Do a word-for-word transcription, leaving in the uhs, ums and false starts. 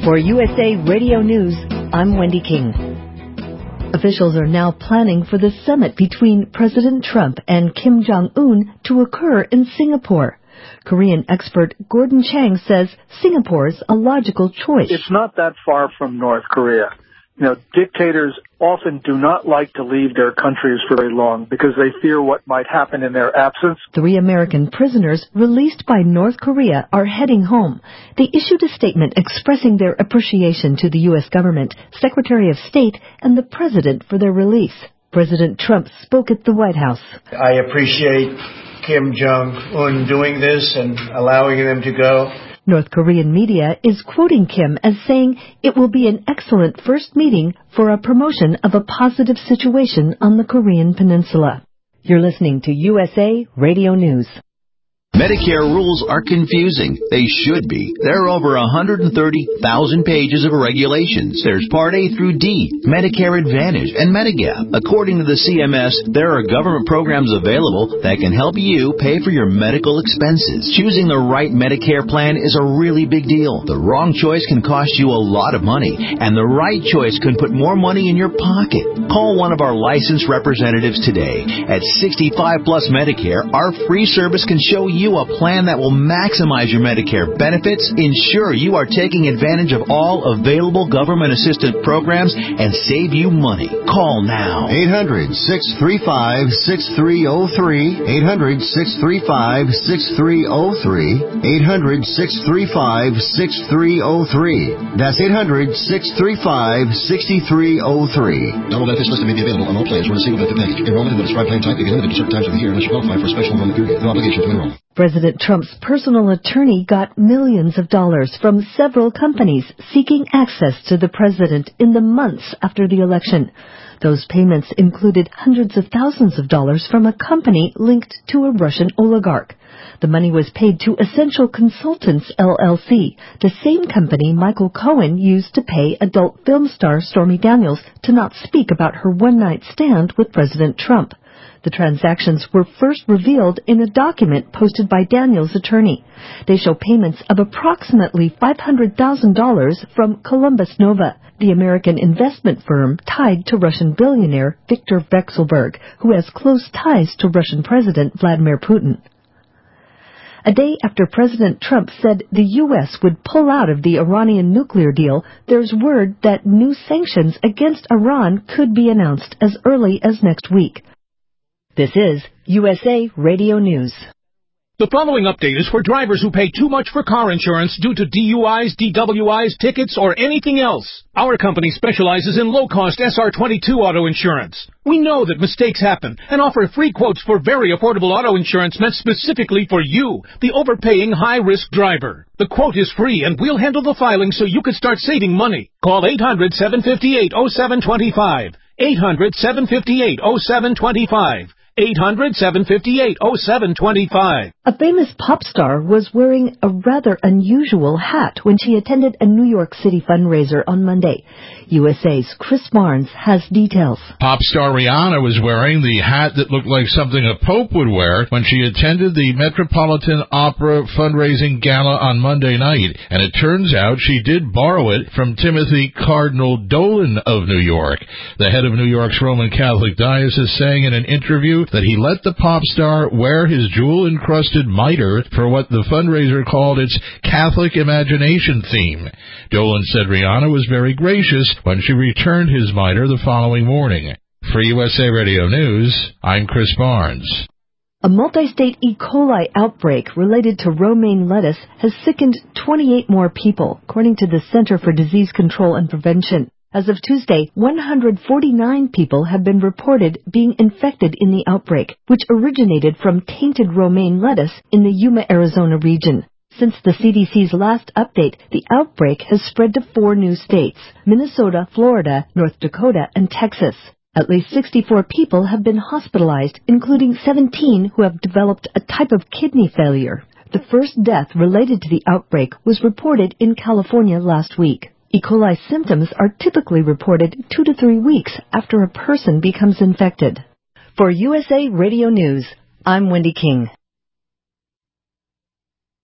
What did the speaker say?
For U S A Radio News, I'm Wendy King. Officials are now planning for the summit between President Trump and Kim Jong-un to occur in Singapore. Korean expert Gordon Chang says Singapore's a logical choice. It's not that far from North Korea. You know, dictators often do not like to leave their countries for very long because they fear what might happen in their absence. Three American prisoners released by North Korea are heading home. They issued a statement expressing their appreciation to the U S government, Secretary of State, and the President for their release. President Trump spoke at the White House. I appreciate Kim Jong-un doing this and allowing them to go. North Korean media is quoting Kim as saying it will be an excellent first meeting for a promotion of a positive situation on the Korean peninsula. You're listening to U S A Radio News. Medicare rules are confusing. They should be. There are over one hundred thirty thousand pages of regulations. There's Part A through D, Medicare Advantage, and Medigap. According to the C M S, there are government programs available that can help you pay for your medical expenses. Choosing the right Medicare plan is a really big deal. The wrong choice can cost you a lot of money, and the right choice can put more money in your pocket. Call one of our licensed representatives today. At sixty-five plus Medicare, our free service can show you a plan that will maximize your Medicare benefits, ensure you are taking advantage of all available government assistance programs, and save you money. Call now. eight hundred, six three five, six three zero three. eight hundred, six three five, six three zero three. eight hundred, six three five, six three zero three. That's eight hundred, six three five, six three zero three. Double benefits listed may be available on all plans or in a single benefit package. Enrollment in the prescribed plan type may be limited to certain times of the year unless you qualify for a special enrollment period. No obligation to enroll. President Trump's personal attorney got millions of dollars from several companies seeking access to the president in the months after the election. Those payments included hundreds of thousands of dollars from a company linked to a Russian oligarch. The money was paid to Essential Consultants, L L C, the same company Michael Cohen used to pay adult film star Stormy Daniels to not speak about her one-night stand with President Trump. The transactions were first revealed in a document posted by Daniels' attorney. They show payments of approximately five hundred thousand dollars from Columbus Nova, the American investment firm tied to Russian billionaire Viktor Vekselberg, who has close ties to Russian President Vladimir Putin. A day after President Trump said the U S would pull out of the Iranian nuclear deal, there's word that new sanctions against Iran could be announced as early as next week. This is U S A Radio News. The following update is for drivers who pay too much for car insurance due to D U Is, D W Is, tickets, or anything else. Our company specializes in low-cost S R twenty-two auto insurance. We know that mistakes happen and offer free quotes for very affordable auto insurance meant specifically for you, the overpaying high-risk driver. The quote is free and we'll handle the filing so you can start saving money. Call eight hundred, seven five eight, oh seven two five. eight hundred, seven five eight, oh seven two five. eight hundred, seven five eight, oh seven two five. A famous pop star was wearing a rather unusual hat when she attended a New York City fundraiser on Monday. U S A's Chris Barnes has details. Pop star Rihanna was wearing the hat that looked like something a pope would wear when she attended the Metropolitan Opera fundraising gala on Monday night. And it turns out she did borrow it from Timothy Cardinal Dolan of New York. The head of New York's Roman Catholic Diocese saying in an interview that he let the pop star wear his jewel-encrusted mitre for what the fundraiser called its Catholic imagination theme. Dolan said Rihanna was very gracious when she returned his mitre the following morning. For U S A Radio News, I'm Chris Barnes. A multi-state E. coli outbreak related to romaine lettuce has sickened twenty-eight more people, according to the Center for Disease Control and Prevention. As of Tuesday, one hundred forty-nine people have been reported being infected in the outbreak, which originated from tainted romaine lettuce in the Yuma, Arizona region. Since the C D C's last update, the outbreak has spread to four new states: Minnesota, Florida, North Dakota, and Texas. At least sixty-four people have been hospitalized, including seventeen who have developed a type of kidney failure. The first death related to the outbreak was reported in California last week. E. coli symptoms are typically reported two to three weeks after a person becomes infected. For U S A Radio News, I'm Wendy King.